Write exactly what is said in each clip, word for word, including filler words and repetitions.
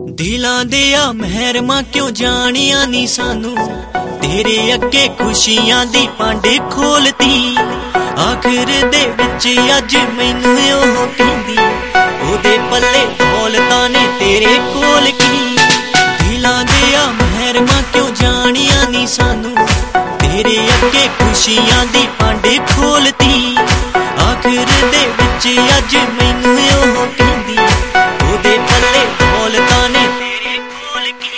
ਦਿਲਾਂ ਦੇ ਆ ਮਹਿਰਮਾ ਕਿਉਂ ਜਾਣਿਆ ਨੀ ਸਾਨੂੰ, ਤੇਰੇ ਅੱਗੇ ਖੁਸ਼ੀਆਂ ਦੀ ਪਾਂਡੇ ਖੋਲਤੀ। ਆਖਰ ਦੇ ਵਿੱਚ ਅੱਜ ਮੈਨੂੰ ਉਹ ਕਹਿੰਦੀ, ਉਹਦੇ ਪੱਲੇ ਦੌਲਤਾਂ ਨੇ ਤੇਰੇ ਕੋਲ ਕੀ। ਦਿਲਾਂ ਦੇ ਆ ਮਹਿਰਮਾ ਕਿਉਂ ਜਾਣਿਆ ਨੀ ਸਾਨੂੰ, ਤੇਰੇ ਅੱਗੇ ਖੁਸ਼ੀਆਂ ਦੀ ਪਾਂਡੇ ਖੋਲਤੀ। ਆਖਰ ਦੇ ਵਿੱਚ ਅੱਜ ਮੈਨੂੰ ਉਹ ਕਹਿੰਦੀ, ਉਹਦੇ ਪੱਲੇ ਦੌਲਤਾਂ ਨੇ ਤੇਰੇ ਕੋਲ ਕੀ।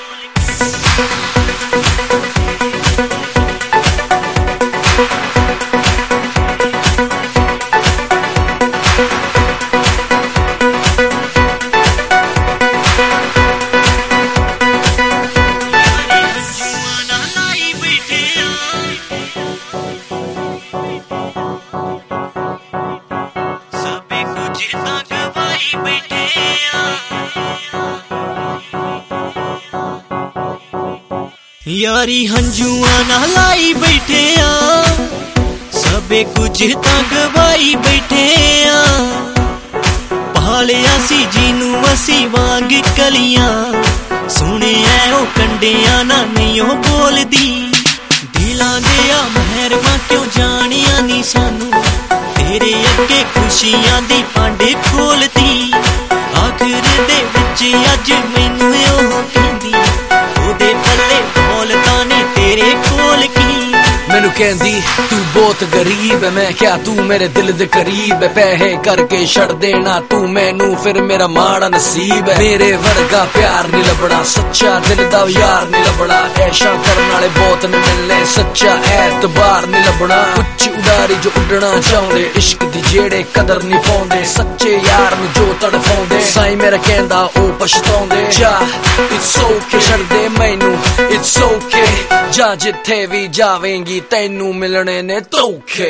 यारी हंजुआ ना लाई बैठे आ, सबे कुछ तां गवाई बैठे आ। पालिया सी जीनू असी वांग कलियां, सुने ओ कंडियां ना नहीं ओ बोलदी। दिलां दे आ महरमा क्यों जानिया नी सानू, तेरे अगे खुशियां दी पांडे खोलती। आखिर दे विच अज मैनू ओ कहंदी, ओदे पल्ले दौलतां ने तेरे कोल की। मैनू कहंदी तू बहुत गरीब है, मैं क्या तू मेरे दिल दे करीब है। पैसे करके छड़ देना तू मैनू फिर मेरा माड़ा नसीब है। मेरे वर्गा प्यार नहीं लभना, सच्चा दिल दा यार नहीं लभना। ऐशा करन वाले बहुत न मिलने, सच्चा एतबार नहीं लभना। उच्च उडारी जो उड़ना चाहुंदे, इश्क दी जेड़े कदर नहीं पाउंदे। सच्चे यार नू जो तड़फाउंदे, साईं मेरा कहंदा ओ पछताउंदे। जा इट्स ओके छड़ दे मैनू, इट्स ओके जा जिथे भी जावेंगी तैनू मिलने ने धोखे।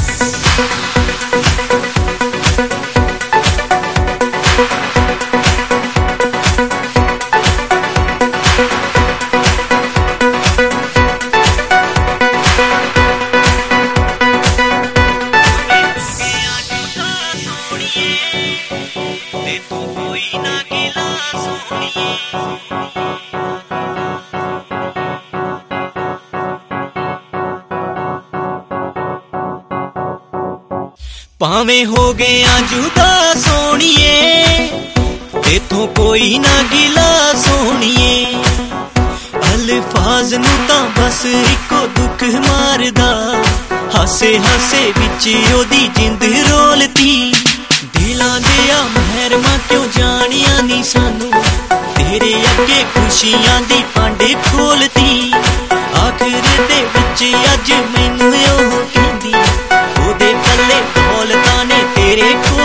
भावें हो गया जुदा सोनिए, तेथों कोई ना गिला सोनिए। अल्फाज नू तां बस इको दुख मारदा, हासे हासे विच ओदी जिंद रोलती। दिलां दे आ महरमा क्यों जानिया नी सानू, तेरे अगे खुशियां दी पांडे खोलती। आखिर दे विच अज मैनू ओ कहंदी, ओदे पल्ले दौलतां ने तेरे को